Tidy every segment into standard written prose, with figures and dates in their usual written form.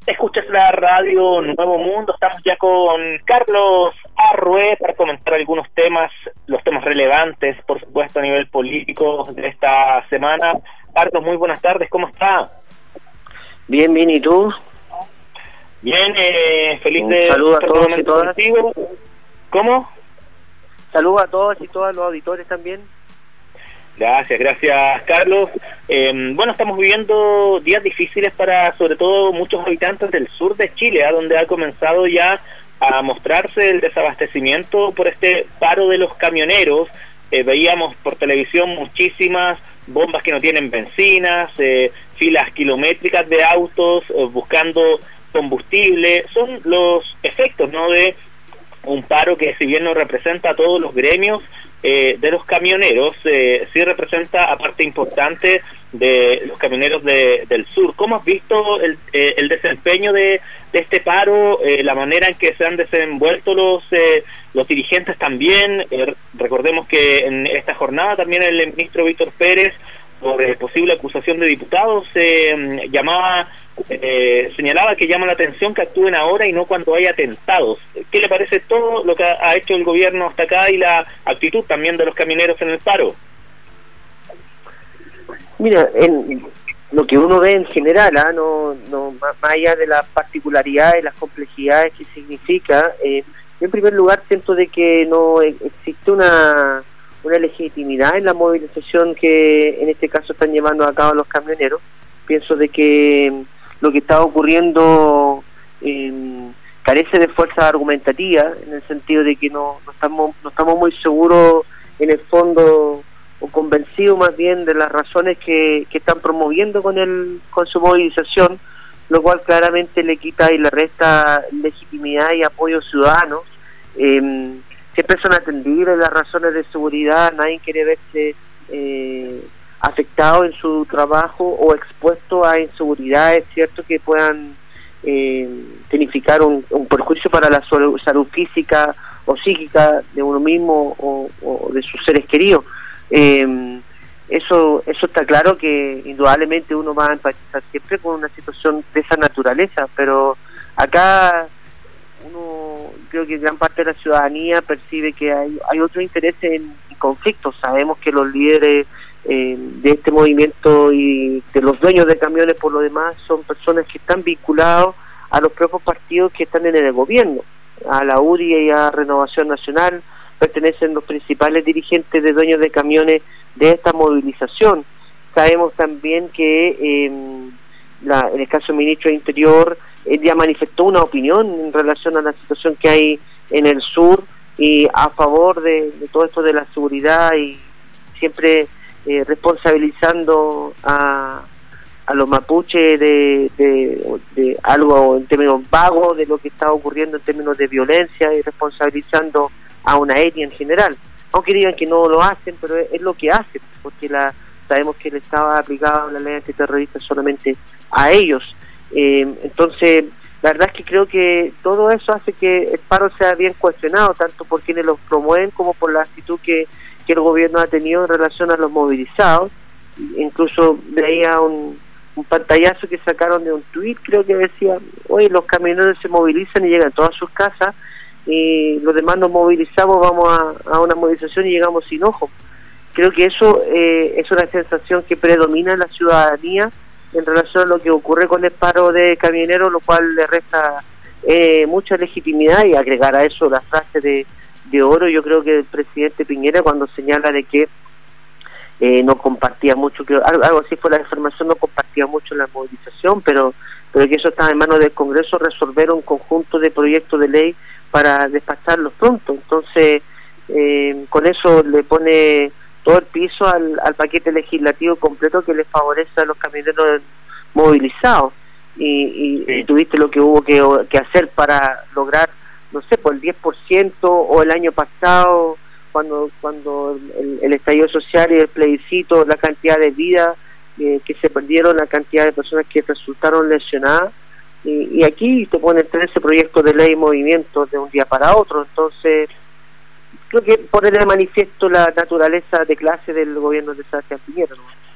Escuchas la radio Nuevo Mundo. Estamos ya con Carlos Arrué para comentar algunos temas, los temas relevantes, por supuesto, a nivel político de esta semana. Carlos, muy buenas tardes, ¿cómo está? Bien, bien, ¿y tú? Bien, feliz de saludo a todos y todas. Contigo. ¿Cómo? Saludos a todos y todas los auditores también. Gracias Carlos. Bueno, estamos viviendo días difíciles para sobre todo muchos habitantes del sur de Chile, donde ha comenzado ya a mostrarse el desabastecimiento por este paro de los camioneros. Veíamos por televisión muchísimas bombas que no tienen bencinas, filas kilométricas de autos buscando combustible. Son los efectos, ¿no?, de un paro que, si bien no representa a todos los gremios de los camioneros, sí representa a parte importante de los camioneros del sur. ¿Cómo has visto el desempeño de este paro, la manera en que se han desenvuelto los dirigentes también? Recordemos que en esta jornada también el ministro Víctor Pérez, por posible acusación de diputados, señalaba que llama la atención que actúen ahora y no cuando hay atentados. ¿Qué le parece todo lo que ha hecho el gobierno hasta acá y la actitud también de los camioneros en el paro? Mira, en lo que uno ve en general, más allá de las particularidades, las complejidades que significa, yo en primer lugar siento de que no existe una legitimidad en la movilización que en este caso están llevando a cabo los camioneros. Pienso de que lo que está ocurriendo carece de fuerza argumentativa, en el sentido de que no estamos muy seguros en el fondo, o convencidos más bien, de las razones que están promoviendo con su movilización, lo cual claramente le quita y le resta legitimidad y apoyo ciudadano. Siempre son atendibles las razones de seguridad, nadie quiere verse afectado en su trabajo o expuesto a inseguridades, ¿cierto?, que puedan significar un perjuicio para la salud física o psíquica de uno mismo o de sus seres queridos. Eso está claro, que indudablemente uno va a empatizar siempre con una situación de esa naturaleza, pero acá creo que gran parte de la ciudadanía percibe que hay otro interés en conflictos. Sabemos que los líderes de este movimiento y de los dueños de camiones, por lo demás, son personas que están vinculados a los propios partidos que están en el gobierno, a la UDI y a Renovación Nacional. Pertenecen los principales dirigentes de dueños de camiones de esta movilización. Sabemos también que en el caso del ministro de Interior, él ya manifestó una opinión en relación a la situación que hay en el sur y a favor de todo esto de la seguridad, y siempre responsabilizando a los mapuches de algo en términos vagos de lo que está ocurriendo en términos de violencia, y responsabilizando a una etnia en general, aunque digan que no lo hacen, pero es lo que hacen, porque sabemos que el Estado ha aplicado la ley antiterrorista solamente a ellos. Entonces, la verdad es que creo que todo eso hace que el paro sea bien cuestionado, tanto por quienes los promueven como por la actitud que el gobierno ha tenido en relación a los movilizados. Incluso veía un pantallazo que sacaron de un tuit, creo que decía: oye, los camioneros se movilizan y llegan todas sus casas, y los demás nos movilizamos, vamos a una movilización y llegamos sin ojo. Creo que eso es una sensación que predomina en la ciudadanía en relación a lo que ocurre con el paro de camioneros, lo cual le resta mucha legitimidad. Y agregar a eso la frase de oro, yo creo que el presidente Piñera, cuando señala de que no compartía mucho, que algo así fue la información, no compartía mucho la movilización, pero que eso estaba en manos del Congreso resolver un conjunto de proyectos de ley para despacharlos pronto. Entonces, con eso le pone todo el piso al paquete legislativo completo que le favorece a los camioneros movilizados. Y tuviste lo que hubo que hacer para lograr, no sé, por el 10%, o el año pasado, cuando el estallido social y el plebiscito, la cantidad de vidas que se perdieron, la cantidad de personas que resultaron lesionadas. Y aquí te ponen 13 proyectos de ley en movimiento de un día para otro. Entonces, creo que pone de manifiesto la naturaleza de clase del gobierno de Sebastián Piñera, ¿no?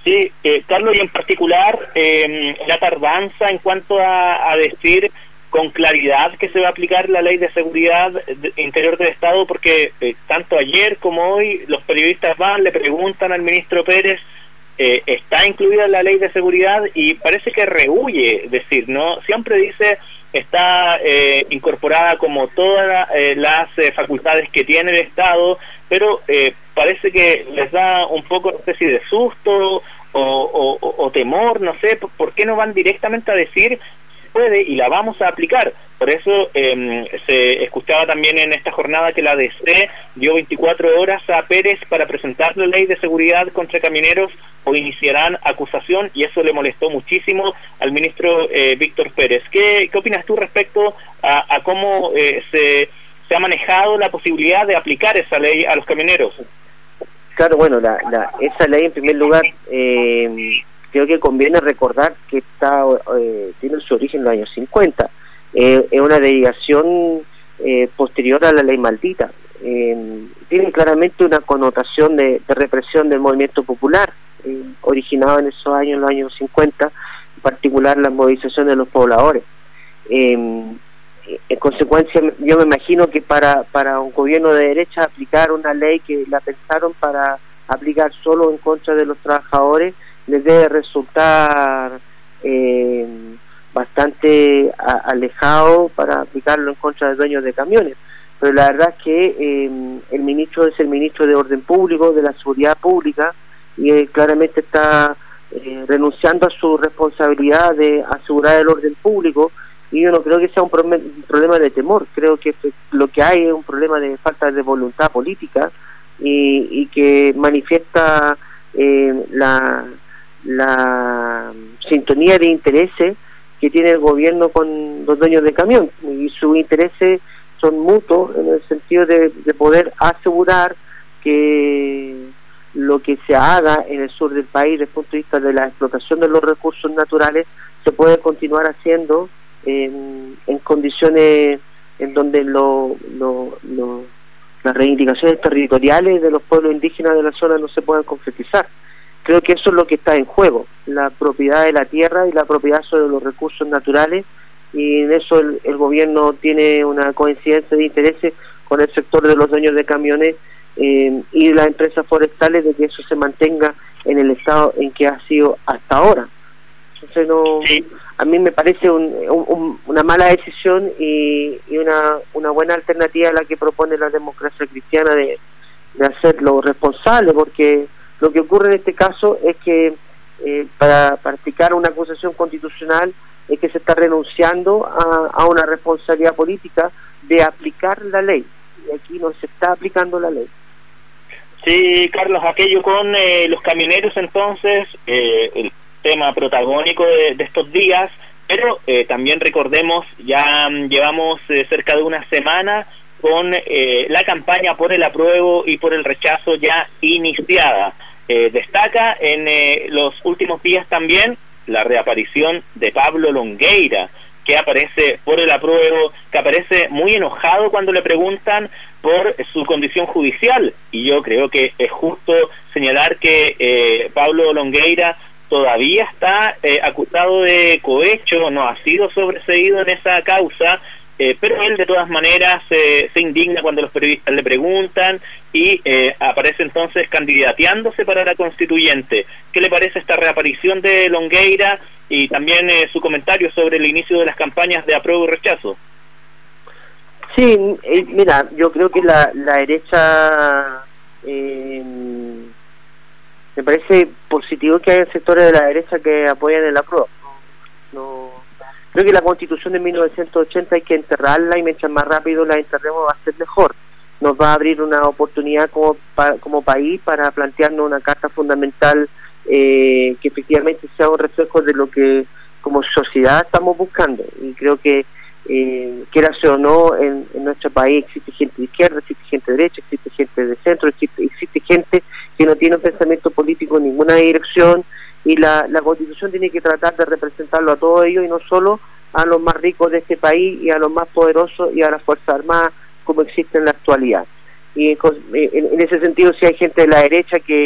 Sí, Carlos, y en particular la tardanza en cuanto a decir con claridad que se va a aplicar la Ley de Seguridad Interior del Estado, porque tanto ayer como hoy los periodistas van, le preguntan al ministro Pérez, está incluida en la Ley de Seguridad, y parece que rehúye decir, ¿no? Siempre dice está incorporada como todas las facultades que tiene el Estado, pero parece que les da un poco, no sé si de susto o temor, no sé, ¿por qué no van directamente a decir puede y la vamos a aplicar? Por eso se escuchaba también en esta jornada que la DC dio 24 horas a Pérez para presentar la ley de seguridad contra camioneros o iniciarán acusación, y eso le molestó muchísimo al ministro Víctor Pérez. ¿Qué opinas tú respecto a cómo se ha manejado la posibilidad de aplicar esa ley a los camioneros? Claro, bueno, esa ley en primer lugar creo que conviene recordar que tiene su origen en los años 50. Es una derivación posterior a la ley maldita. Tiene claramente una connotación de represión del movimiento popular, originado en esos años, en los años 50, en particular la movilización de los pobladores. En consecuencia, yo me imagino que para un gobierno de derecha aplicar una ley que la pensaron para aplicar solo en contra de los trabajadores les debe resultar bastante alejado para aplicarlo en contra de dueños de camiones. Pero la verdad es que el ministro es el ministro de Orden Público, de la Seguridad Pública, y claramente está renunciando a su responsabilidad de asegurar el orden público, y yo no creo que sea un problema de temor. Creo que lo que hay es un problema de falta de voluntad política y que manifiesta la sintonía de intereses que tiene el gobierno con los dueños de camión, y sus intereses son mutuos en el sentido de poder asegurar que lo que se haga en el sur del país desde el punto de vista de la explotación de los recursos naturales se puede continuar haciendo en condiciones en donde las reivindicaciones territoriales de los pueblos indígenas de la zona no se puedan concretizar. Creo que eso es lo que está en juego, la propiedad de la tierra y la propiedad sobre los recursos naturales, y en eso el gobierno tiene una coincidencia de intereses con el sector de los dueños de camiones y las empresas forestales, de que eso se mantenga en el estado en que ha sido hasta ahora. Entonces a mí me parece una mala decisión y una buena alternativa a la que propone la democracia cristiana de hacerlo responsable, porque lo que ocurre en este caso es que para practicar una acusación constitucional es que se está renunciando a una responsabilidad política de aplicar la ley, y aquí no se está aplicando la ley. Sí, Carlos, aquello con los camioneros entonces, el tema protagónico de estos días, pero también recordemos, ya llevamos cerca de una semana con la campaña por el apruebo y por el rechazo ya iniciada. Destaca en los últimos días también la reaparición de Pablo Longueira, que aparece por el apruebo, que aparece muy enojado cuando le preguntan por su condición judicial, y yo creo que es justo señalar que Pablo Longueira todavía está acusado de cohecho, no ha sido sobreseído en esa causa, pero él de todas maneras se indigna cuando los periodistas le preguntan y aparece entonces candidateándose para la constituyente. ¿Qué le parece esta reaparición de Longueira y también su comentario sobre el inicio de las campañas de apruebo y rechazo? Sí, mira, yo creo que la derecha, me parece positivo que haya sectores de la derecha que apoyan el apruebo. Creo que la Constitución de 1980 hay que enterrarla, y mientras más rápido la enterremos va a ser mejor. Nos va a abrir una oportunidad como país para plantearnos una carta fundamental que efectivamente sea un reflejo de lo que como sociedad estamos buscando. Y creo que, quierase o no, en nuestro país existe gente de izquierda, existe gente de derecha, existe gente de centro, existe gente que no tiene un pensamiento político en ninguna dirección, y la Constitución tiene que tratar de representarlo a todos ellos y no solo a los más ricos de este país y a los más poderosos y a las Fuerzas Armadas como existe en la actualidad. Y en ese sentido, si hay gente de la derecha que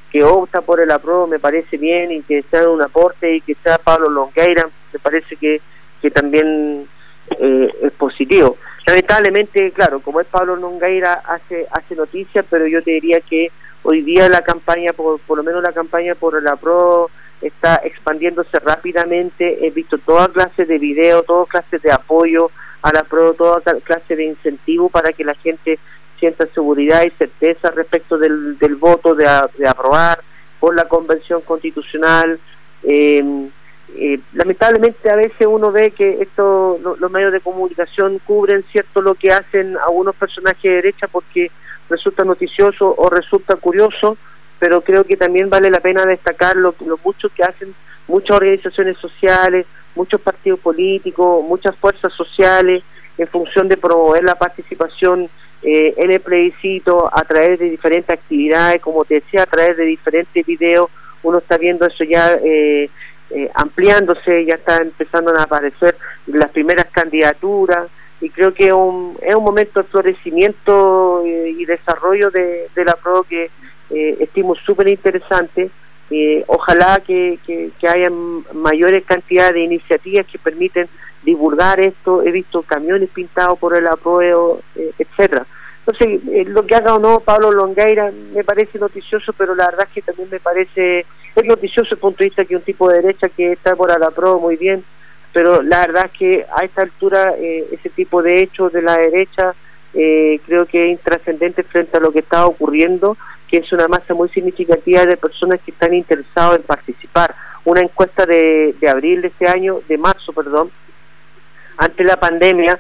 que opta por el apruebo me parece bien, y que sea un aporte, y que sea Pablo Longueira me parece que también es positivo. Lamentablemente, claro, como es Pablo Longueira, hace noticias, pero yo te diría que hoy día la campaña, por lo menos la campaña por el apruebo, está expandiéndose rápidamente. He visto todas clases de videos, todas clases de apoyo al apruebo, todas clases de incentivo para que la gente sienta seguridad y certeza respecto del voto de aprobar por la Convención Constitucional. Lamentablemente a veces uno ve que los medios de comunicación cubren cierto lo que hacen algunos personajes de derecha porque resulta noticioso o resulta curioso, pero creo que también vale la pena destacar lo mucho que hacen muchas organizaciones sociales, muchos partidos políticos, muchas fuerzas sociales en función de promover la participación en el plebiscito a través de diferentes actividades, como te decía, a través de diferentes videos. Uno está viendo eso ya ampliándose, ya está empezando a aparecer las primeras candidaturas, y creo que es un momento de florecimiento y desarrollo de la PRO que estimo súper interesante. Ojalá que haya mayores cantidades de iniciativas que permiten divulgar esto. He visto camiones pintados por el apruebo, etcétera. Entonces, lo que haga o no Pablo Longueira me parece noticioso, pero la verdad es que también me parece, es noticioso desde el punto de vista que un tipo de derecha que está por el apruebo muy bien, pero la verdad es que a esta altura ese tipo de hechos de la derecha creo que es intrascendente frente a lo que está ocurriendo, que es una masa muy significativa de personas que están interesados en participar. Una encuesta de abril de este año, de marzo, perdón, ante la pandemia,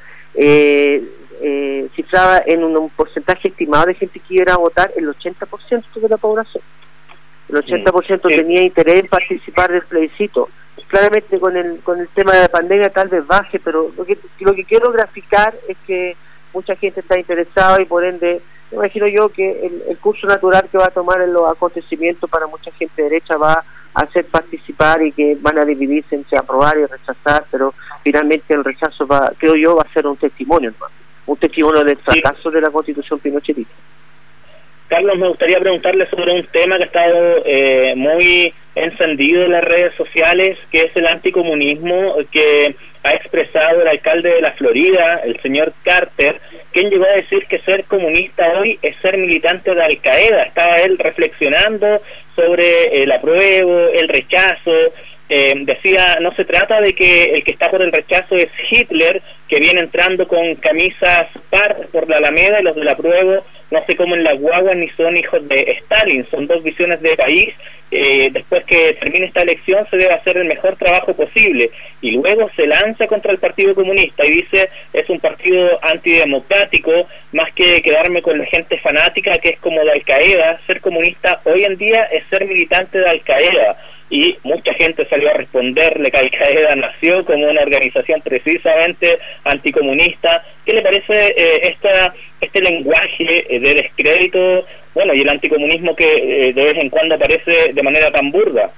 cifraba en un porcentaje estimado de gente que iba a votar el 80% de la población. El 80% tenía interés en participar del plebiscito. Claramente con el tema de la pandemia tal vez baje, pero lo que quiero graficar es que mucha gente está interesada, y por ende me imagino yo que el curso natural que va a tomar en los acontecimientos para mucha gente derecha va a hacer participar, y que van a dividirse entre aprobar y rechazar, pero finalmente el rechazo creo yo va a ser un testimonio, ¿no? Un testimonio del fracaso de la Constitución pinochetista. Carlos, me gustaría preguntarle sobre un tema que ha estado muy encendido en las redes sociales, que es el anticomunismo que ha expresado el alcalde de la Florida, el señor Carter, quien llegó a decir que ser comunista hoy es ser militante de Al Qaeda. Estaba él reflexionando sobre el apruebo, el rechazo. Decía, no se trata de que el que está por el rechazo es Hitler, que viene entrando con camisas par por la Alameda, y los del apruebo no se comen las guaguas ni son hijos de Stalin. Son dos visiones de país. Después que termine esta elección se debe hacer el mejor trabajo posible, y luego se lanza contra el Partido Comunista y dice, es un partido antidemocrático, más que quedarme con la gente fanática que es como de Al Qaeda. Ser comunista hoy en día es ser militante de Al Qaeda. Y mucha gente salió a responderle que Al Qaeda nació como una organización precisamente anticomunista. ¿Qué le parece este lenguaje de descrédito, bueno, y el anticomunismo que de vez en cuando aparece de manera tan burda?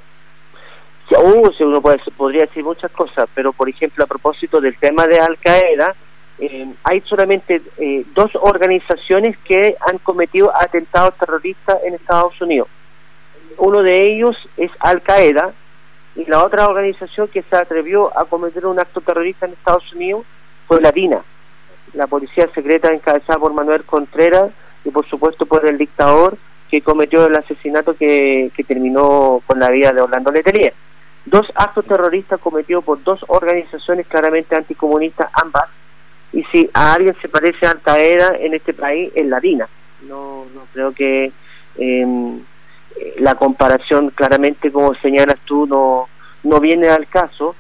Uno podría decir muchas cosas, pero por ejemplo, a propósito del tema de Al Qaeda, hay solamente dos organizaciones que han cometido atentados terroristas en Estados Unidos. Uno de ellos es Al Qaeda, y la otra organización que se atrevió a cometer un acto terrorista en Estados Unidos fue la DINA, la policía secreta encabezada por Manuel Contreras, y por supuesto por el dictador que cometió el asesinato que terminó con la vida de Orlando Letelier. Dos actos terroristas cometidos por dos organizaciones claramente anticomunistas ambas, y si a alguien se parece a Al Qaeda en este país es la DINA. No creo que la comparación, claramente como señalas tú, no viene al caso.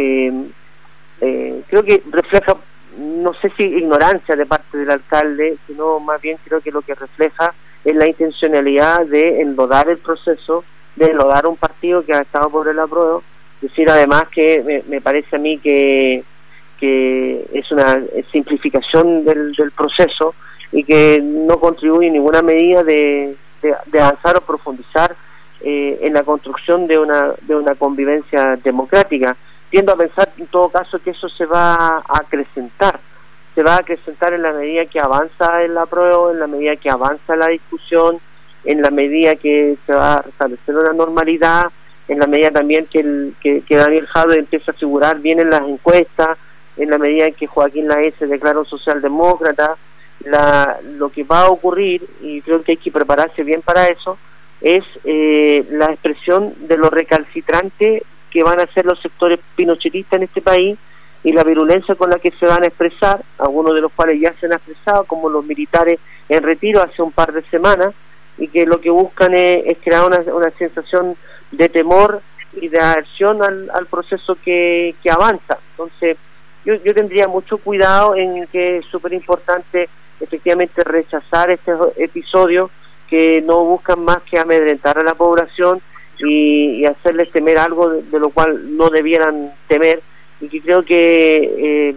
Creo que refleja, no sé si ignorancia de parte del alcalde, sino más bien creo que lo que refleja es la intencionalidad de enlodar el proceso, de enlodar un partido que ha estado por el apruebo. Decir además que me parece a mí que es una simplificación del proceso, y que no contribuye en ninguna medida de avanzar o profundizar en la construcción de una convivencia democrática. Tiendo a pensar en todo caso que eso se va a acrecentar en la medida que avanza el apruebo, en la medida que avanza la discusión, en la medida que se va a restablecer una normalidad, en la medida también que Daniel Jadwe empieza a figurar bien en las encuestas, en la medida en que Joaquín Lavín se declara un socialdemócrata. Lo que va a ocurrir, y creo que hay que prepararse bien para eso, es la expresión de lo recalcitrante que van a ser los sectores pinochetistas en este país y la virulencia con la que se van a expresar, algunos de los cuales ya se han expresado, como los militares en retiro hace un par de semanas, y que lo que buscan es crear una sensación de temor y de aversión al proceso que avanza. Entonces yo tendría mucho cuidado en que es súper importante efectivamente rechazar estos episodios que no buscan más que amedrentar a la población y hacerles temer algo de lo cual no debieran temer, y que creo que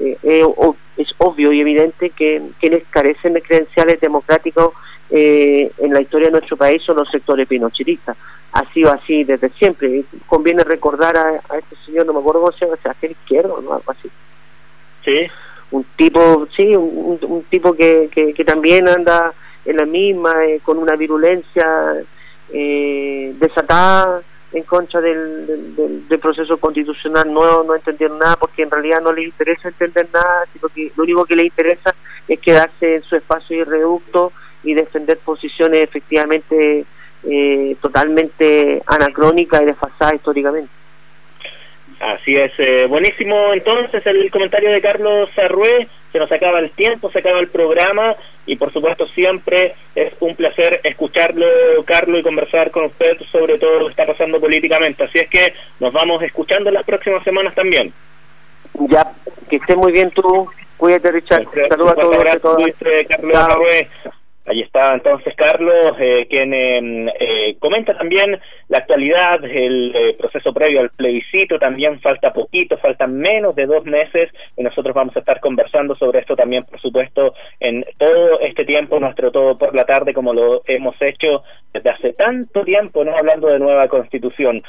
es obvio y evidente que quienes carecen de credenciales democráticos en la historia de nuestro país son los sectores pinochetistas. Ha sido así desde siempre. Conviene recordar a este señor, no me acuerdo cómo se llama, Sebastián Izquierdo, ¿no? Algo así. Sí. Un tipo, sí, un tipo que también anda en la misma, con una virulencia desatada en contra del proceso constitucional. No entendieron nada, porque en realidad no les interesa entender nada, sino que lo único que les interesa es quedarse en su espacio irreducto y defender posiciones efectivamente totalmente anacrónicas y desfasadas históricamente. Así es, buenísimo entonces el comentario de Carlos Arrué. Se nos acaba el tiempo, se acaba el programa, y por supuesto siempre es un placer escucharlo, Carlos, y conversar con usted sobre todo lo que está pasando políticamente. Así es que nos vamos escuchando las próximas semamas también. Ya, que esté muy bien tú, cuídate, Richard. Saludos a todos. Carlos Arrué. Ahí está entonces Carlos, quien comenta también la actualidad, el proceso previo al plebiscito. También falta poquito, faltan menos de 2 meses, y nosotros vamos a estar conversando sobre esto también, por supuesto, en todo este tiempo, nuestro Todo por la Tarde, como lo hemos hecho desde hace tanto tiempo, no hablando de nueva constitución.